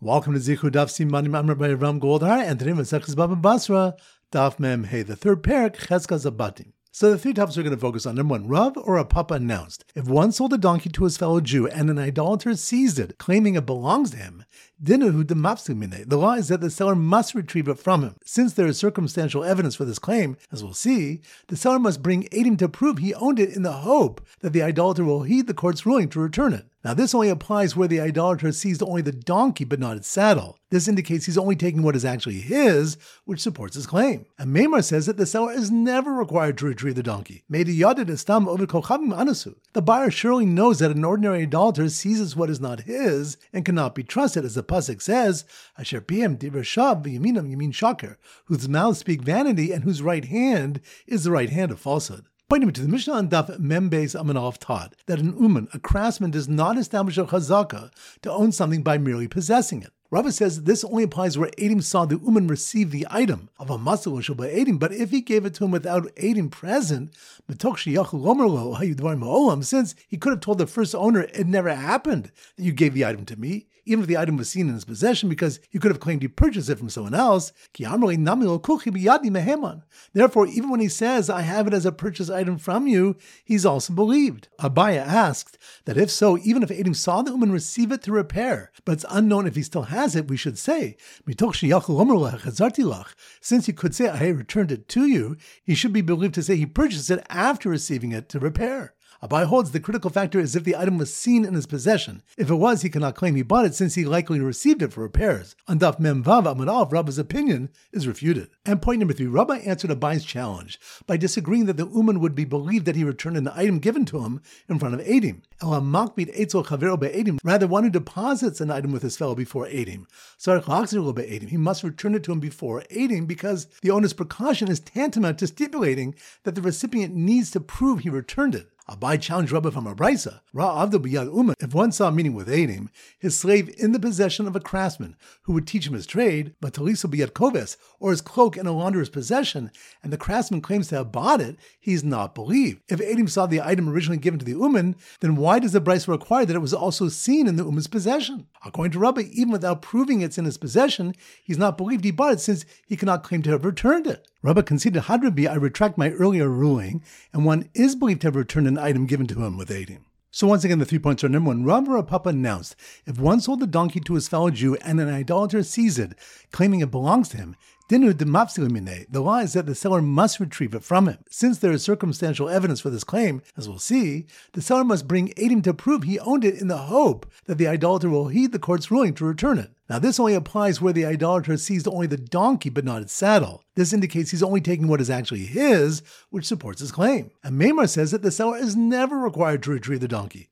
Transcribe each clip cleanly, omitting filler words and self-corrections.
Welcome to Zichu Daf Simanim. I'm Rabbi Ram Goldhar, and today Masechus Baba Basra, Daf Mem Hey, the third parak, Cheskaz Zabatim. So the three topics we're going to focus on. Number one, Rav or a Papa announced, if one sold a donkey to his fellow Jew and an idolater seized it, claiming it belongs to him, Dinahu demafsu mine. The law is that the seller must retrieve it from him. Since there is circumstantial evidence for this claim, as we'll see, the seller must bring Eidim to prove he owned it in the hope that the idolater will heed the court's ruling to return it. Now, this only applies where the idolater seized only the donkey but not its saddle. This indicates he's only taking what is actually his, which supports his claim. And Maimar says that the seller is never required to retrieve the donkey. The buyer surely knows that an ordinary idolater seizes what is not his and cannot be trusted, as the pasuk says, "Asher piem divrei shav v'yaminam yamin shaker," whose mouths speak vanity and whose right hand is the right hand of falsehood. Pointing to the Mishnah on Daf Membeis Amanov taught that an uman, a craftsman, does not establish a chazaka to own something by merely possessing it. Rava says this only applies where Eidim saw the uman receive the item of a masal shel Eidim, but if he gave it to him without Eidim present, since he could have told the first owner it never happened that you gave the item to me, even if the item was seen in his possession, because you could have claimed he purchased it from someone else. Therefore, even when he says, I have it as a purchase item from you, he's also believed. Abaya asked that if so, even if Eidim saw the uman receive it to repair, but it's unknown if he still has it, we should say, since he could say, I returned it to you, he should be believed to say he purchased it after receiving it to repair. Abai holds the critical factor is if the item was seen in his possession. If it was, he cannot claim he bought it since he likely received it for repairs. On Daf Mem Vav Amud Aleph, Rabba's opinion is refuted. And point number three, Rabba answered Abai's challenge by disagreeing that the uman would be believed that he returned an item given to him in front of Eidim. Rather, one who deposits an item with his fellow before Eidim. He must return it to him before Eidim because the owner's precaution is tantamount to stipulating that the recipient needs to prove he returned it. Abai challenged Rabba from a brisa. If one saw a meeting with Eidim, his slave in the possession of a craftsman who would teach him his trade, but taliso biyad koves, or his cloak in a launderer's possession, and the craftsman claims to have bought it, he's not believed. If Eidim saw the item originally given to the uman, then why does the brisa require that it was also seen in the uman's possession? According to Rabba, even without proving it's in his possession, he's not believed he bought it since he cannot claim to have returned it. Rabba conceded, Hadrabi, I retract my earlier ruling, and one is believed to have returned an item given to him with Eidim. So once again, the 3 points are: number one, Rav or a Papa announced, if one sold the donkey to his fellow Jew and an idolater seized it, claiming it belongs to him, the law is that the seller must retrieve it from him. Since there is circumstantial evidence for this claim, as we'll see, the seller must bring Eidim to prove he owned it in the hope that the idolater will heed the court's ruling to return it. Now, this only applies where the idolater seized only the donkey but not its saddle. This indicates he's only taking what is actually his, which supports his claim. And Maimar says that the seller is never required to retrieve the donkey.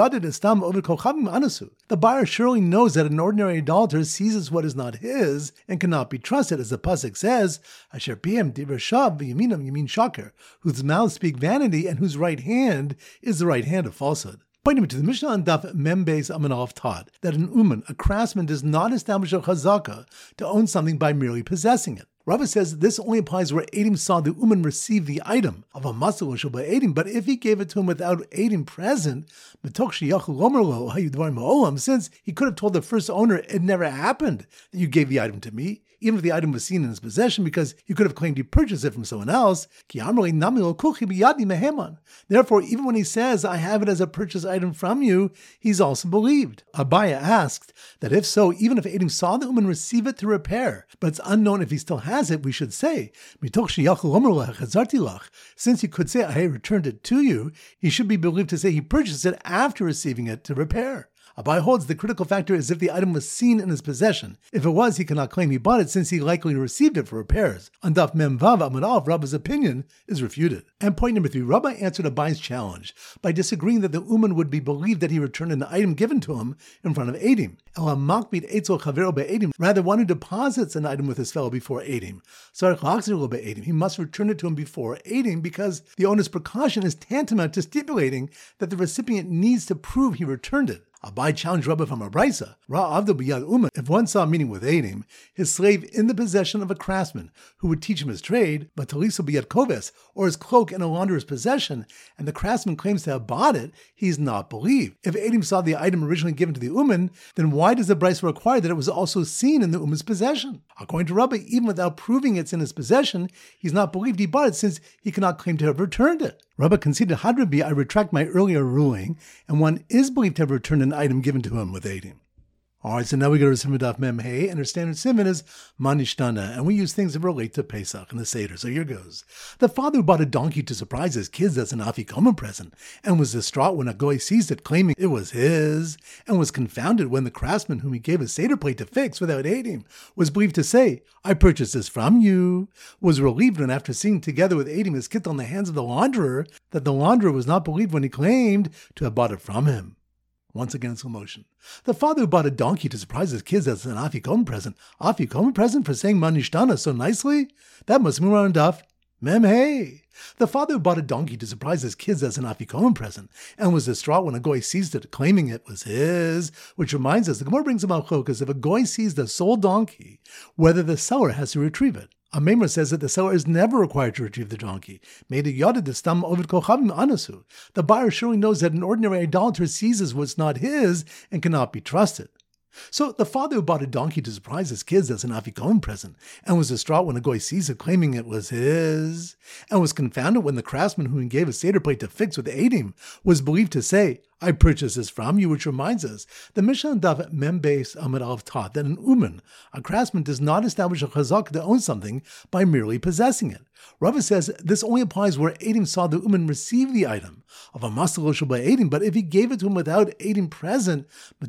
The buyer surely knows that an ordinary idolater seizes what is not his and cannot be trusted, as the pasuk says, "Asher piem divrei shav v'yaminam yamin shaker," whose mouths speak vanity and whose right hand is the right hand of falsehood. Pointing to the Mishnah on Daf Membeis Amanov taught that an uman, a craftsman, does not establish a chazaka to own something by merely possessing it. Rava says this only applies where Eidim saw the uman receive the item of a masal shel Eidim, but if he gave it to him without Eidim present, since he could have told the first owner it never happened that you gave the item to me, even if the item was seen in his possession, because you could have claimed he purchased it from someone else. Therefore, even when he says, I have it as a purchase item from you, he's also believed. Abaya asked that if so, even if Eidim saw the uman receive it to repair, but it's unknown if he still has it, we should say, since he could say, I returned it to you, he should be believed to say he purchased it after receiving it to repair. Abai holds the critical factor is if the item was seen in his possession. If it was, he cannot claim he bought it since he likely received it for repairs. On Daf Mem Vav Amud Aleph, Rabba's opinion is refuted. And point number three, Rabba answered Abai's challenge by disagreeing that the uman would be believed that he returned an item given to him in front of Eidim. Rather, one who deposits an item with his fellow before Eidim. He must return it to him before Eidim because the owner's precaution is tantamount to stipulating that the recipient needs to prove he returned it. Abai challenged Rabba from a brisa. Ra'avdu b'yad uman. If one saw, meaning with Adim, his slave in the possession of a craftsman who would teach him his trade, but taliso b'yad koves, or his cloak in a launderer's possession, and the craftsman claims to have bought it, he's not believed. If Adim saw the item originally given to the uman, then why does the brisa require that it was also seen in the uman's possession? According to Rabba, even without proving it's in his possession, he's not believed he bought it since he cannot claim to have returned it. Rabba conceded, Hadrabi, I retract my earlier ruling, and one is believed to have returned an item given to him with Adim. Alright, so now we go to Siman Daf Mem Hey, and our standard Siman is Manishtana, and we use things that relate to Pesach and the Seder. So here goes. The father who bought a donkey to surprise his kids as an Afikomen present, and was distraught when a goy seized it, claiming it was his, and was confounded when the craftsman whom he gave a Seder plate to fix without aiding was believed to say, I purchased this from you, was relieved when after seeing together with aiding his kittel in the hands of the launderer, that the launderer was not believed when he claimed to have bought it from him. Once again, slow motion. The father who bought a donkey to surprise his kids as an Afikomen present for saying Manishtana so nicely? That must be on Daf Mem Hey. The father who bought a donkey to surprise his kids as an Afikomen present, and was distraught when a goy seized it, claiming it was his, which reminds us, the Gemara brings about chokas, if a goy seized a sold donkey, whether the seller has to retrieve it. A Maimer says that the seller is never required to retrieve the donkey. The buyer surely knows that an ordinary idolater seizes what's not his and cannot be trusted. So the father who bought a donkey to surprise his kids as an Afikomen present, and was distraught when a goy seized it, claiming it was his, and was confounded when the craftsman who he gave a Seder plate to fix with Adim was believed to say, I purchased this from you, which reminds us, the Mishnah Daf Mem Beis Amud Aleph taught that an uman, a craftsman, does not establish a chazak to own something by merely possessing it. Rava says this only applies where Adim saw the uman receive the item of a masaloshal by Adim, but if he gave it to him without Adim present,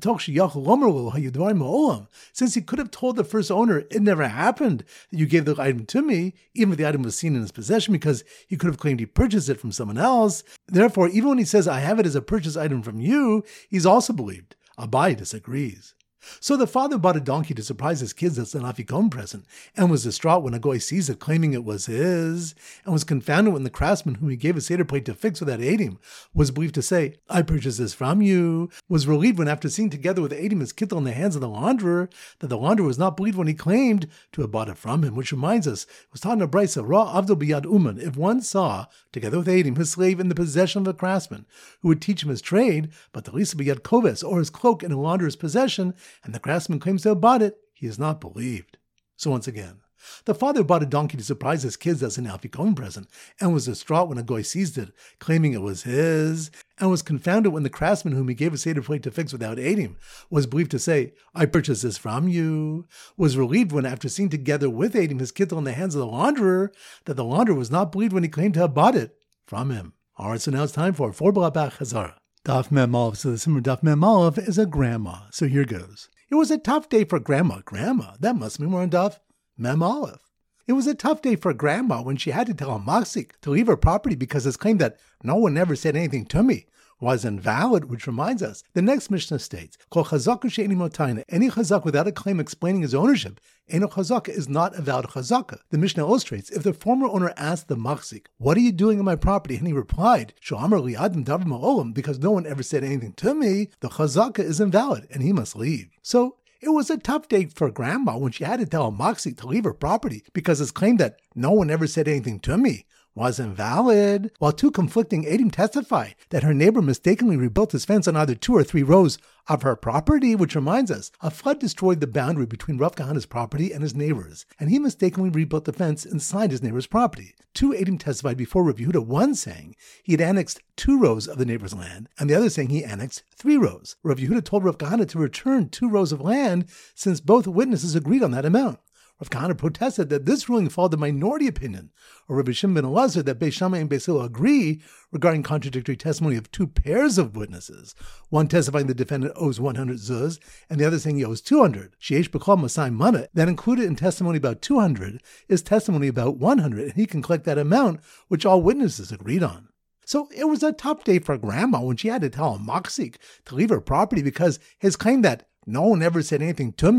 since he could have told the first owner, it never happened that you gave the item to me, even if the item was seen in his possession, because he could have claimed he purchased it from someone else. Therefore, even when he says, I have it as a purchase item from you, he's also believed. Abai disagrees. So the father bought a donkey to surprise his kids as an Afikomen present, and was distraught when a goy seized it, claiming it was his, and was confounded when the craftsman whom he gave a Seder plate to fix without Adim was believed to say, I purchased this from you, was relieved when after seeing together with Adim his kittel in the hands of the launderer, that the launderer was not believed when he claimed to have bought it from him, which reminds us, it was taught in a brisa, Ra'avdu b'yad uman, if one saw, together with Adim, his slave in the possession of a craftsman, who would teach him his trade, but taliso b'yad koves, or his cloak in a launderer's possession, and the craftsman claims to have bought it, he is not believed. So once again, the father bought a donkey to surprise his kids as an Afikomen present, and was distraught when a goy seized it, claiming it was his, and was confounded when the craftsman whom he gave a Seder plate to fix without Adim was believed to say, I purchased this from you, was relieved when after seeing together with Adim his kittel in the hands of the launderer, that the launderer was not believed when he claimed to have bought it from him. Alright, so now it's time for Blabach Chazara. Daf Mem Aleph. So the Simmer Daf Mem Aleph is a grandma. So here goes. It was a tough day for Grandma. Grandma, that must be more on Daf Mem Aleph. It was a tough day for Grandma when she had to tell a Maksik to leave her property because his claim that no one ever said anything to me was invalid, which reminds us, the next Mishnah states, Kol chazaku she'eni motaina, any chazak without a claim explaining his ownership, eno chazaka is not a valid chazaka. The Mishnah illustrates, if the former owner asked the machzik, what are you doing on my property? And he replied, Sho'amar li adam davar ma'olam, because no one ever said anything to me, the chazaka is invalid, and he must leave. So, it was a tough day for Grandma when she had to tell a machzik to leave her property because his claim that no one ever said anything to me was invalid, while two conflicting Adim testified that her neighbor mistakenly rebuilt his fence on either 2 or 3 rows of her property, which reminds us, a flood destroyed the boundary between Rav Kahana's property and his neighbor's, and he mistakenly rebuilt the fence inside his neighbor's property. 2 Adim testified before Rav Yehuda, one saying he had annexed 2 rows of the neighbor's land, and the other saying he annexed 3 rows. Rav Yehuda told Rav Kahana to return 2 rows of land since both witnesses agreed on that amount. Rav Kahana protested that this ruling followed the minority opinion of Rabbi Shimon ben Elazar that Beis Shammai and Beis Hillel agree regarding contradictory testimony of 2 pairs of witnesses, one testifying the defendant owes 100 zuz, and the other saying he owes 200. Sheesh b'kol masai mana, that included in testimony about 200 is testimony about 100, and he can collect that amount, which all witnesses agreed on. So it was a tough day for Grandma when she had to tell a machzik to leave her property because his claim that no one ever said anything to me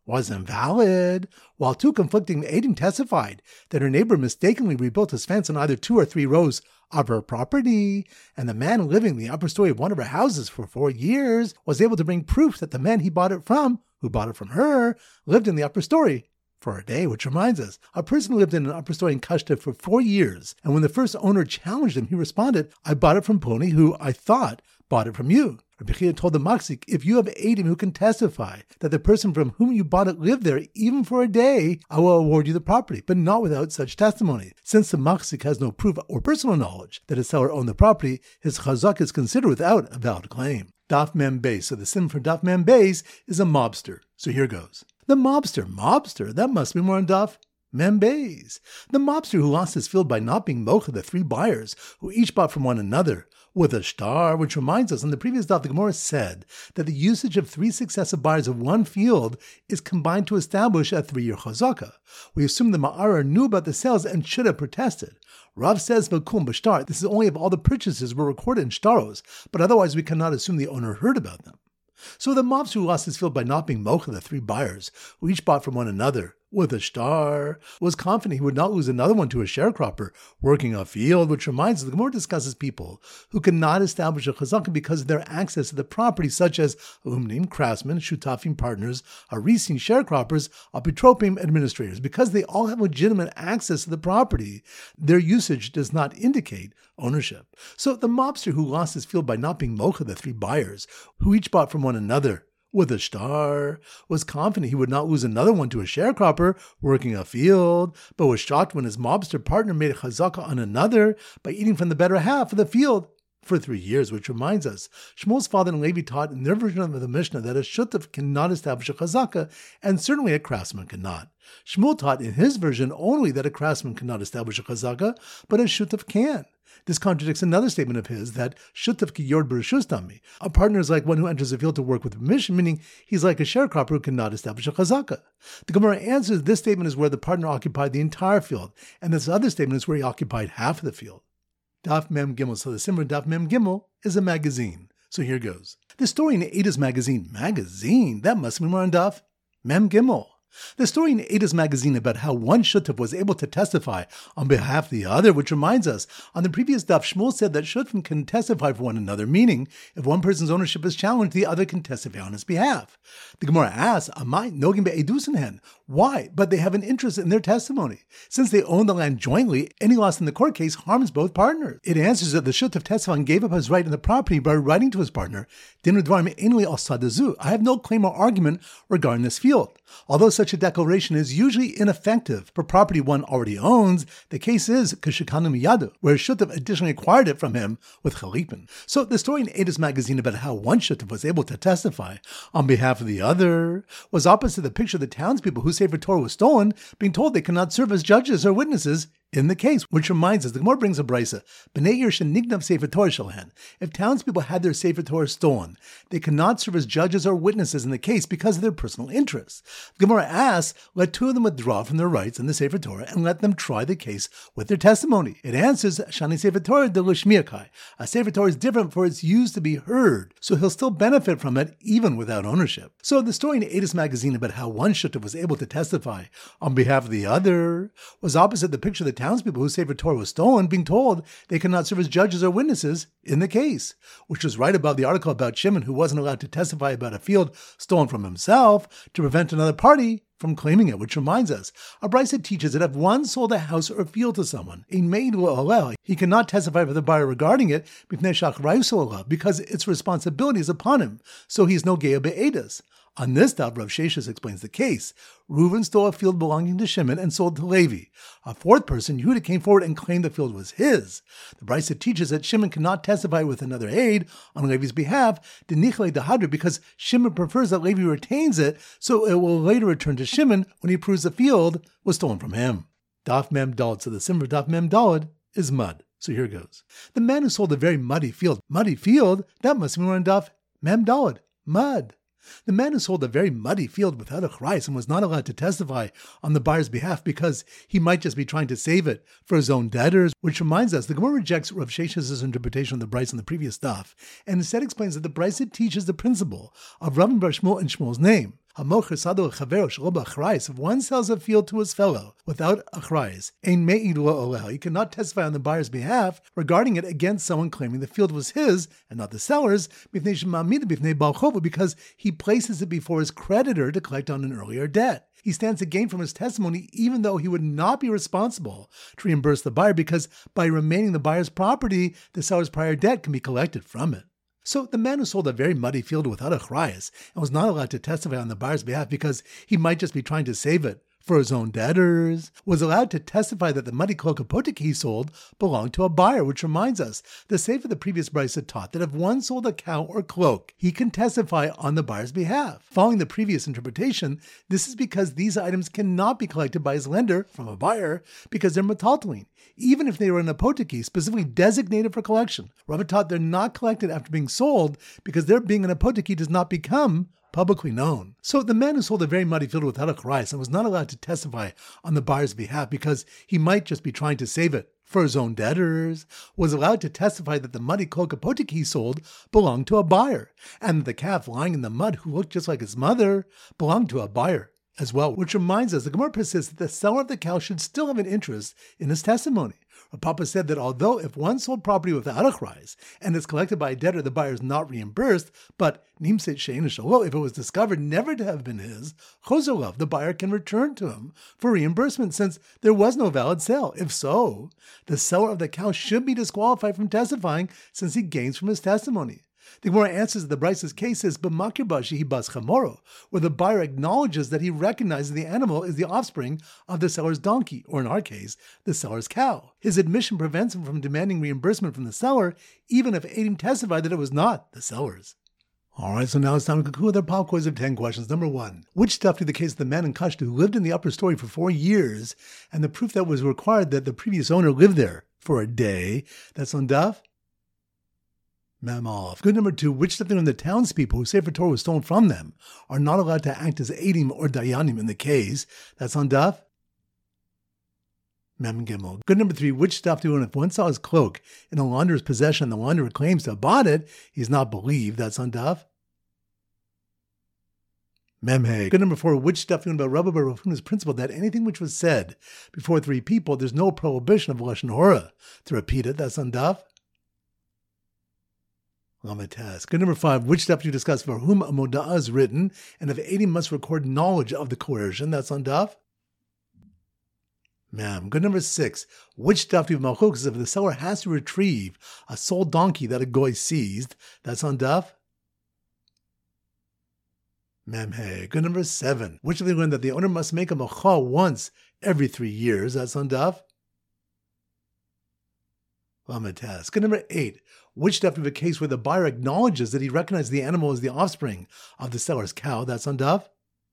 was invalid, while two conflicting Eidim testified that her neighbor mistakenly rebuilt his fence on either 2 or 3 rows of her property, and the man living in the upper story of one of her houses for 4 years was able to bring proof that the man he bought it from, who bought it from her, lived in the upper story for a day, which reminds us, a person lived in an upper story in Kashta for 4 years, and when the first owner challenged him, he responded, I bought it from Ploni, who I thought bought it from you. Rabbi Chia told the Machzik, if you have Eidim who can testify that the person from whom you bought it lived there even for a day, I will award you the property, but not without such testimony. Since the Machzik has no proof or personal knowledge that his seller owned the property, his chazak is considered without a valid claim. Daf Mem Beis. So the sim for Daf Mem Beis is a mobster. So here goes. The mobster, that must be more on Daf Mem Beis. The mobster who lost his field by not being mocha the 3 buyers who each bought from one another with a star, which reminds us, in the previous daf, the Gemara said that the usage of 3 successive buyers of one field is combined to establish a 3-year chazaka. We assume the ma'arer knew about the sales and should have protested. Rav says, V'kum b'shtar, this is only if all the purchases were recorded in shtaros, but otherwise we cannot assume the owner heard about them. So the mobster who lost his field by not being mocha the 3 buyers, who each bought from one another with a star, was confident he would not lose another one to a sharecropper working a field, which reminds us the Gemara discusses people who cannot establish a chazaka because of their access to the property, such as umnim, craftsmen, shutafim, partners, arisim, sharecroppers, apitropim, administrators. Because they all have legitimate access to the property, their usage does not indicate ownership. So the mobster who lost his field by not being mocha the 3 buyers, who each bought from one another with a star, was confident he would not lose another one to a sharecropper working a field, but was shocked when his mobster partner made a chazaka on another by eating from the better half of the field for 3 years, which reminds us, Shmuel's father and Levi taught in their version of the Mishnah that a shutaf cannot establish a chazaka, and certainly a craftsman cannot. Shmuel taught in his version only that a craftsman cannot establish a chazaka, but a shutaf can. This contradicts another statement of his that shutaf ki yord b'reshus tami. A partner is like one who enters a field to work with permission, meaning he's like a sharecropper who cannot establish a chazaka. The Gemara answers this statement is where the partner occupied the entire field, and this other statement is where he occupied half of the field. Daf Mem Gimel. So the simmer Daf Mem Gimel is a magazine. So here goes. The story in Eidos magazine. Magazine? That must be more on Daf Mem Gimel. The story in Eidos magazine about how one shutaf was able to testify on behalf of the other, which reminds us, on the previous daf, Shmuel said that shutafim can testify for one another, meaning if one person's ownership is challenged, the other can testify on his behalf. The Gemara asks, Amai nogim be'edusenhen? Why? But they have an interest in their testimony. Since they own the land jointly, any loss in the court case harms both partners. It answers that the shutaf testifying gave up his right in the property by writing to his partner, Din udvarim einli al sadazu. I have no claim or argument regarding this field. Although such a declaration is usually ineffective for property one already owns, the case is kashikanu miyadu, where shutaf additionally acquired it from him with chalipin. So the story in Eidos magazine about how one shutaf was able to testify on behalf of the other was opposite the picture of the townspeople whose Sefer Torah was stolen being told they cannot serve as judges or witnesses in the case, which reminds us, the Gemara brings a brisa, B'nei Ir shenignav Sefer Torah shalhen. If townspeople had their Sefer Torah stolen, they cannot serve as judges or witnesses in the case because of their personal interests. The Gemara asks, let 2 of them withdraw from their rights in the Sefer Torah and let them try the case with their testimony. It answers, Shani Sefer Torah de l'shmiakai. A Sefer Torah is different for its use to be heard, so he'll still benefit from it even without ownership. So the story in Eidos magazine about how one shutaf was able to testify on behalf of the other was opposite the picture of the townspeople whose Sefer Torah was stolen being told they cannot serve as judges or witnesses in the case, which was right above the article about Shimon, who wasn't allowed to testify about a field stolen from himself to prevent another party from claiming it, which reminds us, a brisa teaches that if one sold a house or a field to someone, a maid will allow, he cannot testify for the buyer regarding it because its responsibility is upon him, so he is no geya be'edas. On this daf, Rav Sheshes explains the case. Reuven stole a field belonging to Shimon and sold to Levi. A fourth person, Yehuda, came forward and claimed the field was his. The brisa teaches that Shimon cannot testify with another aid on Levi's behalf, because Shimon prefers that Levi retains it, so it will later return to Shimon when he proves the field was stolen from him. Daf Mem Daled. So the symbol Daf Mem Daled is mud. So here goes. The man who sold a very muddy field, that must be more on Daf Mem Daled, mud. The man who sold a very muddy field without a chrais and was not allowed to testify on the buyer's behalf because he might just be trying to save it for his own debtors, which reminds us, the Gemara rejects Rav Sheshes' interpretation of the brisa in the previous daf, and instead explains that the brisa teaches the principle of Rav and Bar Shmuel in Shmuel's name. If one sells a field to his fellow without achrayis, ein me'id lo oleh, he cannot testify on the buyer's behalf regarding it against someone claiming the field was his and not the seller's, because he places it before his creditor to collect on an earlier debt. He stands to gain from his testimony even though he would not be responsible to reimburse the buyer, because by remaining the buyer's property, the seller's prior debt can be collected from it. So the man who sold a very muddy field without achrayis and was not allowed to testify on the buyer's behalf because he might just be trying to save it for his own debtors, was allowed to testify that the muddy cloak of potik he sold belonged to a buyer, which reminds us, the Sefer of the previous brisa had taught that if one sold a cow or cloak, he can testify on the buyer's behalf. Following the previous interpretation, this is because these items cannot be collected by his lender from a buyer because they're metaltalin, even if they were in a potiki specifically designated for collection. Rava taught they're not collected after being sold because their being in a potiki does not become publicly known. So the man who sold a very muddy field without achrayis and was not allowed to testify on the buyer's behalf because he might just be trying to save it for his own debtors, was allowed to testify that the muddy cloak of potik he sold belonged to a buyer, and that the calf lying in the mud who looked just like his mother belonged to a buyer as well. Which reminds us, the Gemara persists that the seller of the cow should still have an interest in his testimony. Papa said that although if one sold property without achrayis and is collected by a debtor, the buyer is not reimbursed, but nimset she'ein shelo, if it was discovered never to have been his, chozolav, the buyer can return to him for reimbursement since there was no valid sale. If so, the seller of the cow should be disqualified from testifying since he gains from his testimony. The Gemara answers that the Brisa's case is b'makir bashi bas chamoro, where the buyer acknowledges that he recognizes the animal is the offspring of the seller's donkey, or in our case, the seller's cow. His admission prevents him from demanding reimbursement from the seller, even if Adim testified that it was not the seller's. Alright, so now it's time to conclude our pop quiz of 10 questions. Number 1. Which stuff did the case of the man in Kashta who lived in the upper story for 4 years, and the proof that was required that the previous owner lived there for a day? That's on Daf Mem Aleph. Good. Number 2, which stuff when the townspeople who Sefer Torah was stolen from them are not allowed to act as Adim or Dayanim in the case? That's on Daf Mem Gimel. Good. Number 3, which stuff if one saw his cloak in a launderer's possession and the launderer claims to have bought it, he's not believed? That's on Daf Mem Hey. Good. Number 4, which stuff about Rabbi Bar Rav Huna's principle that anything which was said before 3 people, there's no prohibition of Lashon Hora to repeat it? That's on Daf Lamatas. Good. Number 5, which stuff you discuss for whom a moda'ah is written, and if Adim must record knowledge of the coercion? That's on Daf Mem. Good. Number 6, which stuff do you have malchok if the seller has to retrieve a sold donkey that a goy seized? That's on Daf Mem Hey. Good. Number 7, which of the learned that the owner must make a macha once every 3 years? That's on Daf Lamatas. Good. Number 8, which stuff of a case where the buyer acknowledges that he recognized the animal as the offspring of the seller's cow? That's on Daf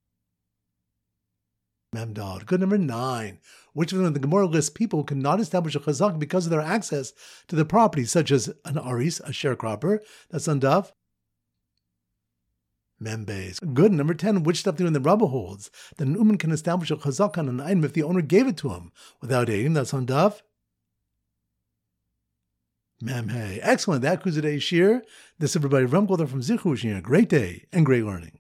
Mem Dal. Good. Number 9, which of them the Gemara lists people who cannot establish a chazak because of their access to the property, such as an aris, a sharecropper? That's on Daf Mem Beis. Good. Number 10, which stuff when the Rabbah holds that an uman can establish a chazak on an item if the owner gave it to him without aiding? That's on Daf Mem Hey. Excellent. That concludes today's shir. This is everybody from Zichu wishing you a great day and great learning.